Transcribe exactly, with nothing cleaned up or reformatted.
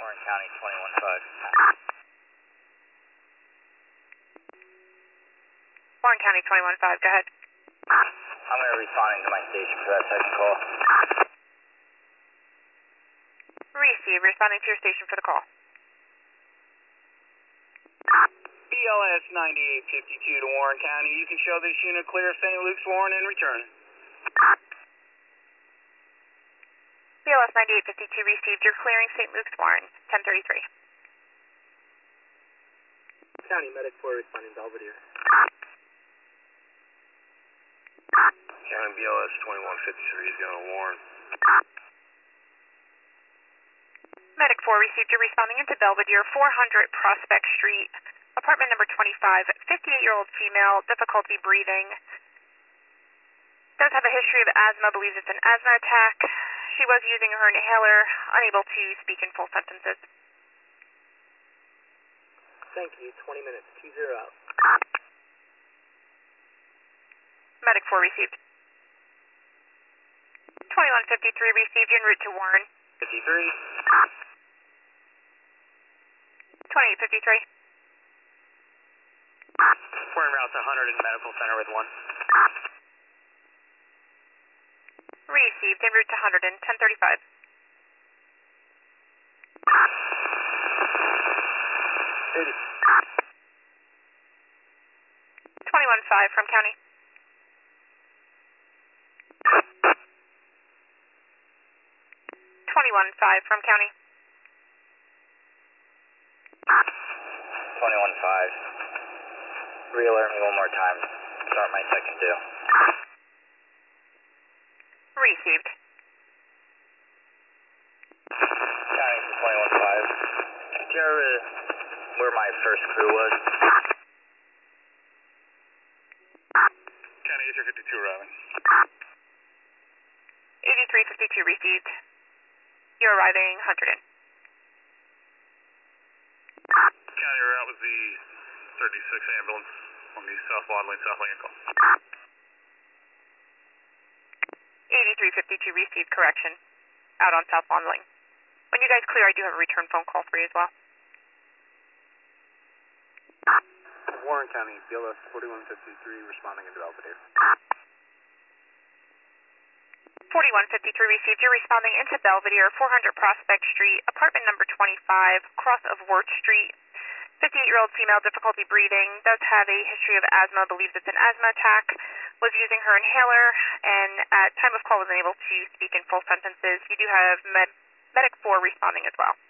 Warren County twenty-one five. Warren County twenty-one five, go ahead. I'm going to be responding to my station for that second call. Receive, responding to your station for the call. B L S ninety-eight fifty-two to Warren County. You can show this unit clear of Saint Luke's, Warren, and return. B L S ninety-eight fifty-two received. You're clearing Saint Luke's, Warren, ten thirty-three. County Medic four responding Belvedere. County B L S twenty-one fifty-three is going to Warren. Medic four received. You're responding into Belvedere, four hundred Prospect Street, apartment number twenty-five, fifty-eight-year-old female, difficulty breathing. Does have a history of asthma, believes it's an asthma attack. She was using her inhaler, unable to speak in full sentences. Thank you, twenty minutes, two zero out. Medic four received. twenty-one fifty-three received. You're en route to Warren. fifty-three. twenty-eight fifty-three. We're en route to one hundred in Medical Center with one. Received. En route to one hundred in ten thirty-five. eighty. twenty-one five from County. twenty-one five from County. twenty-one five. Re-alert me one more time. Start my second due. Received. County twenty-one five. Do you remember where my first crew was? County eighty-three fifty-two arriving. eighty-three fifty-two received. You're arriving one hundred in. County, you're out with the thirty-six ambulance on the South Lawn Lane, South Lincoln. eighty-three fifty-two received, correction. Out on South Lawn Lane. When you guys clear, I do have a return phone call for you as well. Warren County, B L S forty-one fifty-three responding into Belvedere. forty-one fifty-three received. You're responding into Belvedere, four hundred Prospect Street, apartment number twenty-five, cross of Wirt Street. fifty-eight-year-old female, difficulty breathing, does have a history of asthma, believes it's an asthma attack, was using her inhaler, and at time of call was unable to speak in full sentences. You do have med Medic four responding as well.